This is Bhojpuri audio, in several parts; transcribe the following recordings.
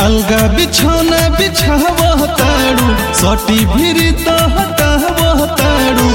अलगा बिछौना बिछावह तारू सटी भिरी तो हटावह तारू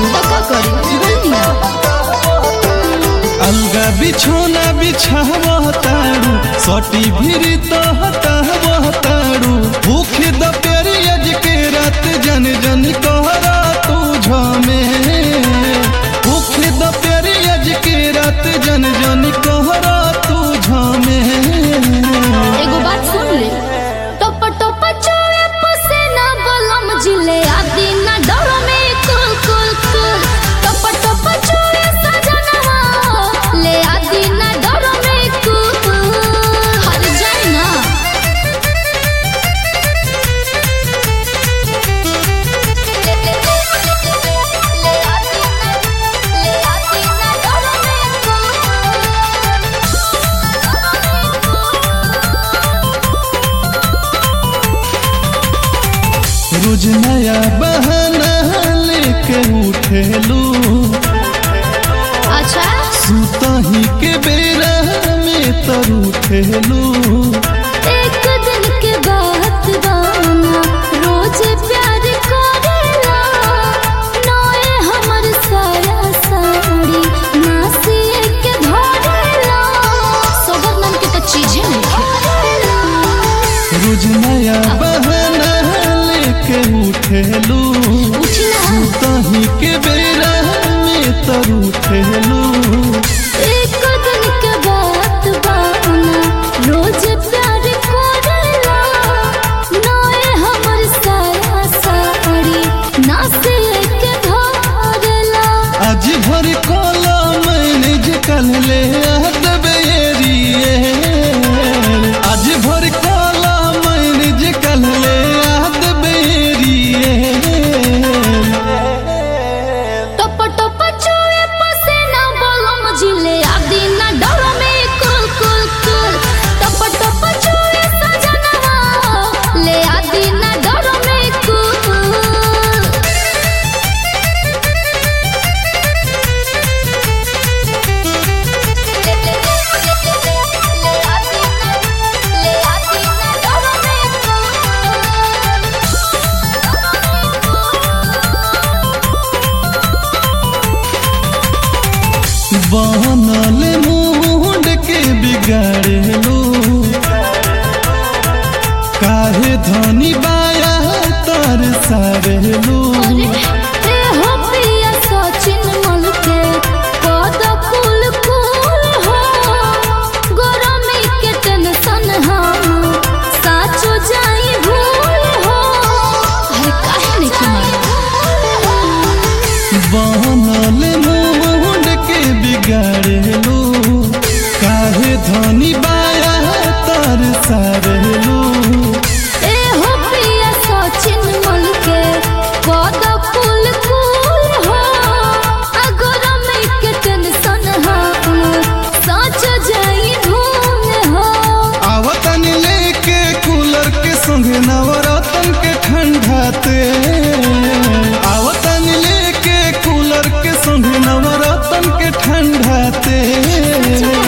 अलगा बिछौना बिछावह तारू सटी भिरी तो हटावह तारू भूख दपेरी अज के रात जन जन कहरा तू झमे भूख दपेरी अज के रात जन जन कहरा तू झमे। एगो बात सुन ले टप टप चोए पसेना बलम जिले आदि ना डर में कुल कुल कुल टप टप चोए सजनवा ले आदि ना डर में कुल हर जाए ना ले आदि ना डर में रोज नया बहाना लेके उठेलू अच्छा सुतही के बेरा में तर उठेलू एक दिन के बात बाना रोज प्यार करेला नए हमर साया साड़ी नासिए के धरेला सोबर नाम के तो चीजें लिखे रोज नया बहाना लेके उठेलू सुतही के बेरा में तर उठेलू एक दिन के बात बाना रोज प्यार करेला नए हमर साया साड़ी नासिए के धरेला आज भर कोला मैंने जे कल ले बेरिए आज भर कोला मैंने जे कल ले बेरिए टप टप चोए पसेना बलम जिले आदि ना डर में कुल कुल कुल टप टप चोए सजनवा ले आदि ना डर में कुल ले आदि ना डर बनल मुंड के बिगाड़ेलू काहे धनी बाया तर सारेलू ए हो प्रिया सचिन मल के कद कुल कुल हो गरमी के टेंशन हम साचो जाई भूल हो अरे काहे नहीं बनल मुंड के बिगाड़ेलू काहे धनी बाया तर सारेलू ए हो प्रिया सचिन मल के कद कुल कुल हो गरमी के टेंशन हम साचो जाई भूल हो आवतन लेके कूलर के संग नवरतन के ठंडाते आवतन लेके कूलर के संग नवरतन के ठंडाते